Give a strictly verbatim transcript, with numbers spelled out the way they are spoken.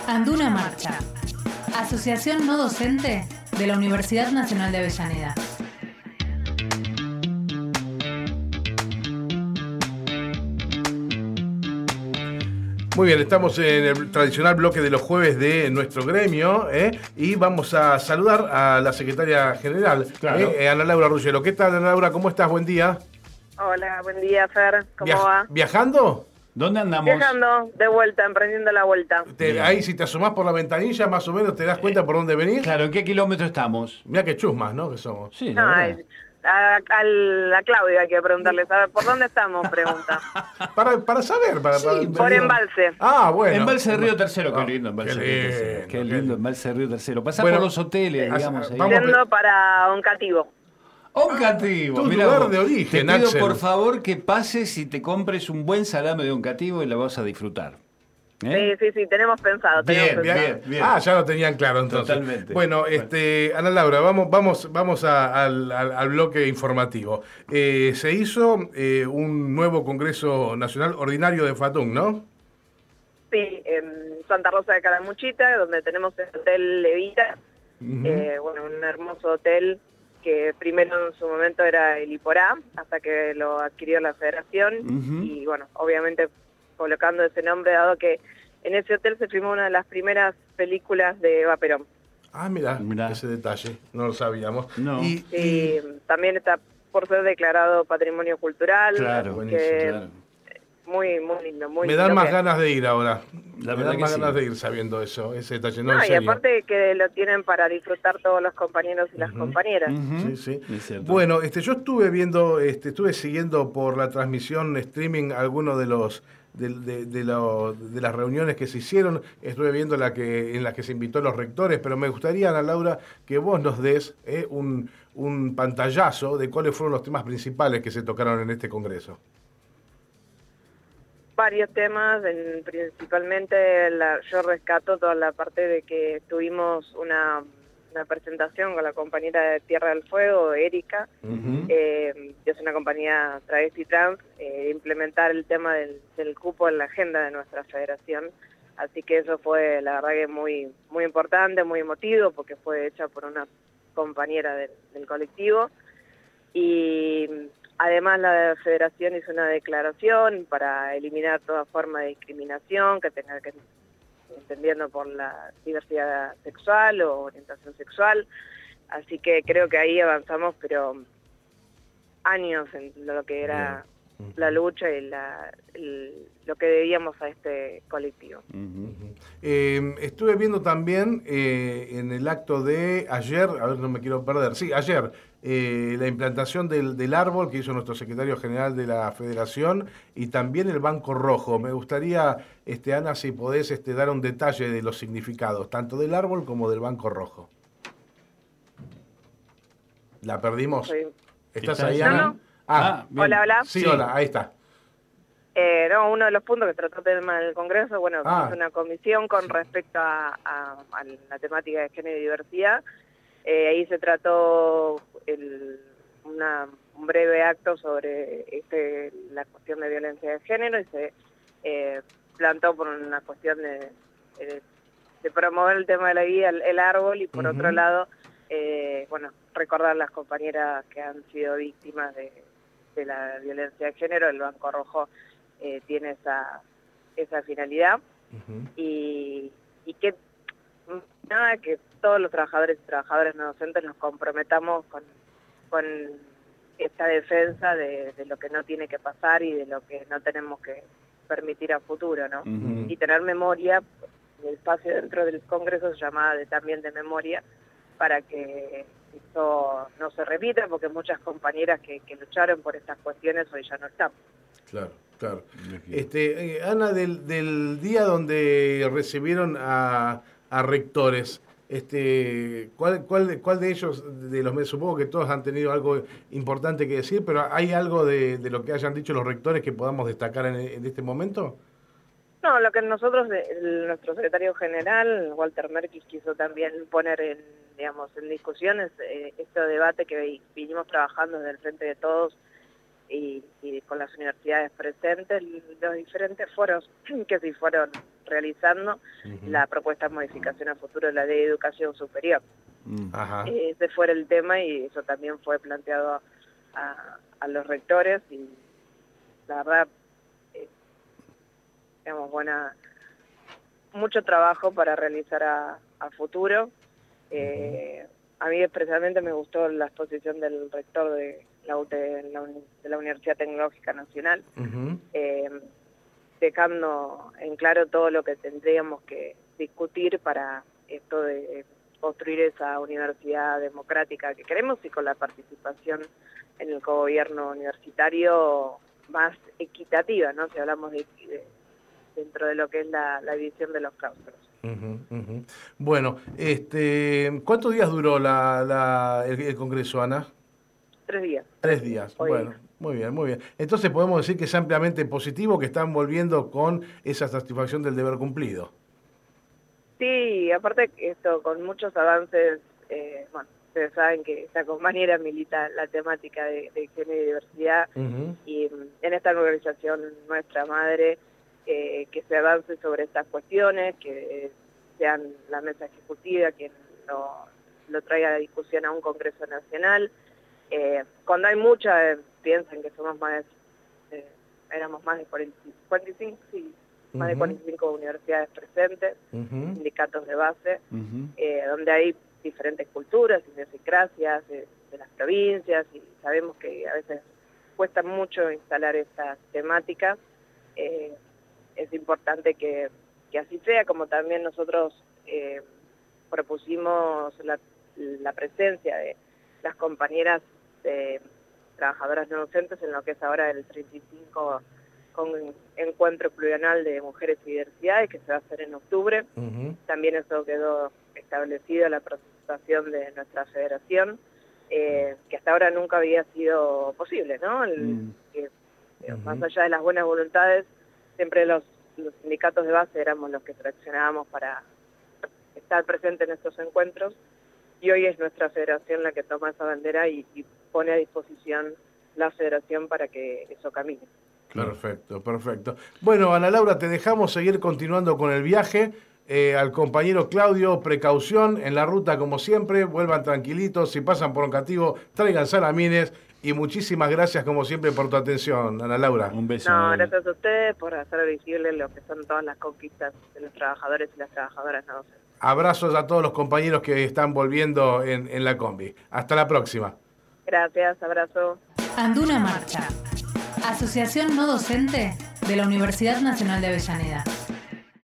Anduna Marcha, Asociación No Docente de la Universidad Nacional de Avellaneda. Muy bien, estamos en el tradicional bloque de los jueves de nuestro gremio, ¿eh? Y vamos a saludar a la secretaria general, Claro. ¿eh? Ana Laura Ruggero. ¿Qué tal, Ana Laura? ¿Cómo estás? Buen día. Hola, buen día, Fer. ¿Cómo Viaj- va? ¿Viajando? ¿Dónde andamos? Viajando de vuelta, emprendiendo la vuelta. Te- Bien. ahí, si te asomás por la ventanilla, más o menos te das cuenta por dónde venís. Claro, ¿en qué kilómetro estamos? Mirá qué chusmas, ¿no? Que somos. Sí, la No, verdad. a, a la Claudia hay que preguntarle, ¿sabe por dónde estamos? Pregunta. Para, para saber. Para, para- por Embalse. Ah, bueno. Embalse de Río Tercero, qué Ah, lindo Embalse qué de Río Tercero. lindo, Qué qué lindo lindo. Embalse de Río Tercero. Pasá Bueno, por los hoteles, eh, digamos. Ahí. vamos a- Yendo para Oncativo. Oncativo, Tu mirá lugar vos. de origen, Te pido Axel. por favor que pases y te compres un buen salame de Oncativo y la vas a disfrutar. ¿Eh? Sí, sí, sí, tenemos pensado. Tenemos Bien, pensado. bien, bien. Ah, ya lo tenían claro entonces. Totalmente. Bueno, este, Ana Laura, vamos, vamos, vamos a- al, al- al bloque informativo. Eh, se hizo eh, un nuevo Congreso Nacional Ordinario de FATUN, ¿no? Sí, en Santa Rosa de Calamuchita, donde tenemos el Hotel Levita. Ujú. Eh, bueno, un hermoso hotel que primero en su momento era el Iporá, hasta que lo adquirió la Federación. Ujú. Y bueno, obviamente colocando ese nombre, dado que en ese hotel se filmó una de las primeras películas de Eva Perón. Ah, mira, Mirá. ese detalle, no lo sabíamos. No. Y, Y y- también está por ser declarado Patrimonio Cultural. Claro, así buenísimo, que claro. Muy, muy lindo, muy me lindo. dan más que- ganas de ir ahora. La me verdad dan que más sí. ganas de ir sabiendo eso, ese detalle. No, No, en y serio. aparte que lo tienen para disfrutar todos los compañeros y las Ujú. compañeras. Ujú. Sí, sí. Es cierto. Bueno, este, yo estuve viendo, este, estuve siguiendo por la transmisión streaming algunos de los de, de- de lo- de las reuniones que se hicieron. Estuve viendo la que en las que se invitó a los rectores, pero me gustaría, Ana Laura, que vos nos des eh, un, un pantallazo de cuáles fueron los temas principales que se tocaron en este congreso. Varios temas, en- principalmente la- yo rescato toda la parte de que tuvimos una, una presentación con la compañera de Tierra del Fuego, Erika, Ujú. eh, que es una compañía travesti trans, eh, implementar el tema del, del cupo en la agenda de nuestra federación. Así que eso fue, la verdad, que muy muy importante, muy emotivo, porque fue hecha por una compañera del, del colectivo. Y además la federación hizo una declaración para eliminar toda forma de discriminación que tenga que entendiendo por la diversidad sexual o orientación sexual. Así que creo que ahí avanzamos, pero años en lo que era Bien. la lucha y la, el- lo que debíamos a este colectivo. Ujú. Eh, estuve viendo también eh, en el acto de ayer, a ver, no me quiero perder, sí, ayer, eh, la implantación del, del árbol que hizo nuestro secretario general de la Federación y también el Banco Rojo. Me gustaría, este, Ana, si podés este, dar un detalle de los significados, tanto del árbol como del Banco Rojo. ¿La perdimos? Soy- ¿Estás ¿Estás ahí, ahí? Ana? No, no. Ah, bien. Hola, hola. sí, Sí. hola, ahí está. Eh, no, uno de los puntos que trató el tema del Congreso, bueno, Ah. es una comisión con respecto a, a- a la temática de género y diversidad. Eh, ahí se trató el- una- un breve acto sobre este, la cuestión de violencia de género y se eh, plantó por una cuestión de, de- de promover el tema de la vida, el, el árbol, y por Ujú. otro lado, eh, bueno, recordar las compañeras que han sido víctimas de, de la violencia de género. El Banco Rojo eh, tiene esa, esa finalidad. Ujú. Y, y que nada, que todos los trabajadores y trabajadoras no docentes nos comprometamos con, con esta defensa de, de lo que no tiene que pasar y de lo que no tenemos que permitir a futuro, ¿no? Ujú. Y tener memoria, el espacio dentro del Congreso se llama de, también de memoria, para que esto no se repita, porque muchas compañeras que, que lucharon por estas cuestiones hoy ya no están. Claro, claro. Imagino. Este, eh, Ana, del, del día donde recibieron a, a rectores, este, ¿cuál, cuál, de- cuál de ellos, de los, me supongo que todos han tenido algo importante que decir, pero ¿hay algo de, de lo que hayan dicho los rectores que podamos destacar en, en este momento? No, lo que nosotros, el- nuestro secretario general, Walter Merkis, quiso también poner en, digamos, en discusión es, eh, este debate que vi- vinimos trabajando desde el Frente de Todos y, y con las universidades presentes, los diferentes foros que se fueron realizando uh-huh. la propuesta de modificación a futuro de la Ley de Educación Superior. Ajá. Eh, ese fue el tema y eso también fue planteado a, a los rectores y la verdad, eh, digamos, buena, mucho trabajo para realizar a, a futuro. Eh, uh-huh. A mí especialmente me gustó la exposición del rector de la, U T, de la, de la Universidad Tecnológica Nacional, uh-huh. eh, dejando en claro todo lo que tendríamos que discutir para esto de construir esa universidad democrática que queremos y con la participación en el cogobierno universitario más equitativa, ¿no? Si hablamos de, de dentro de lo que es la, la división de los claustros. Uh-huh, uh-huh. Bueno, este, ¿cuántos días duró la, la, el, el Congreso, Ana? Tres días. Tres días, Hoy bueno, día. Muy bien, muy bien. Entonces podemos decir que es ampliamente positivo, que están volviendo con esa satisfacción del deber cumplido. Sí, aparte esto, con muchos avances, eh, bueno, ustedes saben que esta compañera milita la temática de, de género y diversidad, uh-huh. y en esta organización nuestra madre, eh, que se avance sobre estas cuestiones, que sean la mesa ejecutiva quien lo, lo traiga a la discusión a un Congreso Nacional. Eh, cuando hay mucha, eh, piensan que somos más de, eh, éramos más de cuarenta y cinco, sí, uh-huh. más de cuarenta y cinco universidades presentes, uh-huh. sindicatos de base, uh-huh. eh, donde hay diferentes culturas, idiosincrasias de, de las provincias, y sabemos que a veces cuesta mucho instalar estas temáticas. Eh, es importante que, que así sea, como también nosotros eh, propusimos la, la presencia de las compañeras de trabajadoras no docentes en lo que es ahora el treinta y cinco con encuentro plurianual de mujeres y diversidades que se va a hacer en octubre. Uh-huh. También eso quedó establecido, la participación de nuestra federación, eh, que hasta ahora nunca había sido posible, ¿no? El, uh-huh. que, uh-huh. Más allá de las buenas voluntades, siempre los, los sindicatos de base éramos los que traccionábamos para estar presentes en estos encuentros, y hoy es nuestra federación la que toma esa bandera y, y pone a disposición la federación para que eso camine. Perfecto, perfecto. Bueno, Ana Laura, te dejamos seguir continuando con el viaje. Eh, al compañero Claudio, precaución en la ruta como siempre, vuelvan tranquilitos, si pasan por Oncativo, traigan salamines, y muchísimas gracias como siempre por tu atención, Ana Laura. Un beso. No, gracias a ustedes por hacer visible lo que son todas las conquistas de los trabajadores y las trabajadoras no docentes. Abrazos a todos los compañeros que están volviendo en, en la combi. Hasta la próxima. Gracias, abrazo. Anduna Marcha, Asociación No Docente de la Universidad Nacional de Avellaneda.